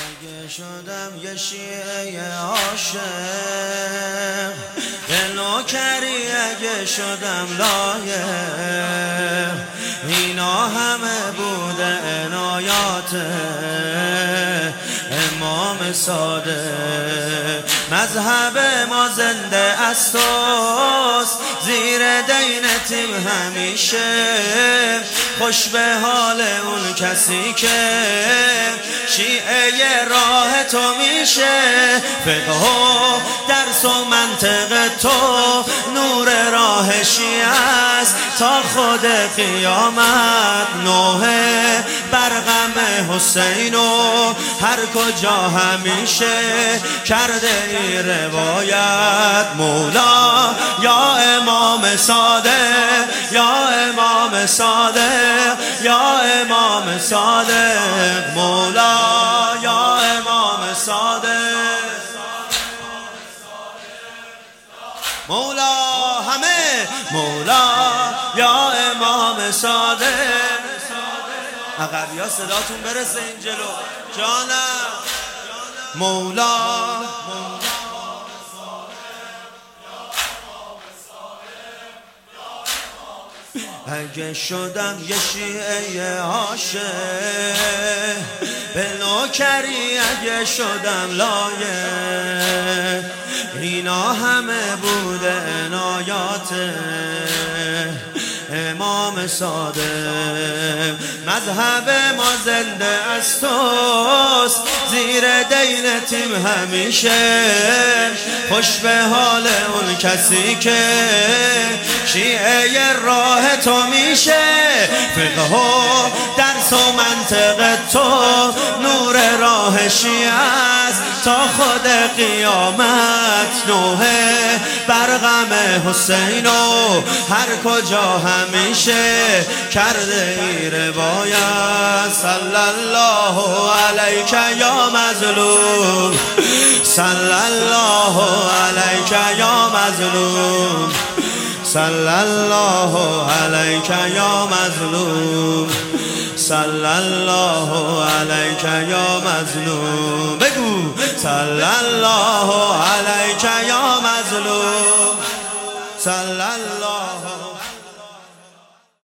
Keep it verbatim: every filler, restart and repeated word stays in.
اگه شدم یه شیعه عاشق به نوکری، اگه شدم لایق، اینا همه بوده عنایات امام صادق. مذهب ما زنده است توست، زیر دین تیم همیشه خوش به حال اون کسی که شیعه راه تو میشه. فقه و درس و منطق تو نور راه شیعه است تا خود قیامت. نوح برغم حسین و هر کجا همیشه کرده ای روایت. مولا یا امام صادق، یا امام صادق، یا امام صادق. مولا یا امام صادق، مولا همه مولا یا امام صادق. عقبی ها صداتون برسه این جلو جانم. مولا اگه شدم یه شیعه عاشق به نوکری، اگه شدم لایق، اینا همه بوده عنایات امام صادق. مذهب ما زنده است توست، زیر دین تیم همیشه خوش به حال اون کسی که شیعه راه تو میشه. فقه و درس و منطق تو نور راه شیعه است تا خود قیامت. نوح برغم حسین و هر کجا همیشه کرده ای روایت. صلی الله علیک یا مظلوم، صلی الله علیک یا مظلوم، صلی الله علیک یا مظلوم، صلی الله علیک یا مظلوم. بگو صلی الله علیک یا مظلوم، صلی